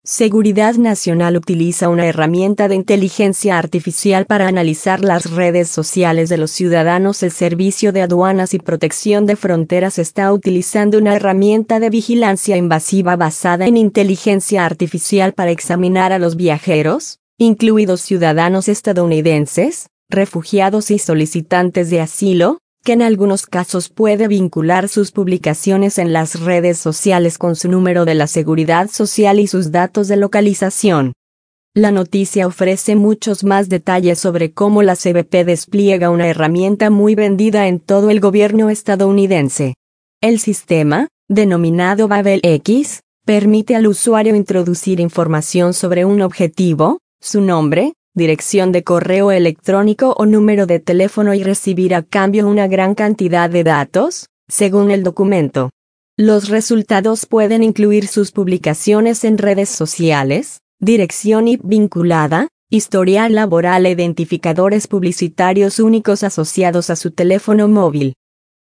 Seguridad Nacional utiliza una herramienta de inteligencia artificial para analizar las redes sociales de los ciudadanos. El Servicio de Aduanas y Protección de Fronteras está utilizando una herramienta de vigilancia invasiva basada en inteligencia artificial para examinar a los viajeros, incluidos ciudadanos estadounidenses, refugiados y solicitantes de asilo, que en algunos casos puede vincular sus publicaciones en las redes sociales con su número de la Seguridad Social y sus datos de localización. La noticia ofrece muchos más detalles sobre cómo la CBP despliega una herramienta muy vendida en todo el gobierno estadounidense. El sistema, denominado Babel X, permite al usuario introducir información sobre un objetivo, su nombre, dirección de correo electrónico o número de teléfono y recibir a cambio una gran cantidad de datos, según el documento. Los resultados pueden incluir sus publicaciones en redes sociales, dirección IP vinculada, historial laboral e identificadores publicitarios únicos asociados a su teléfono móvil.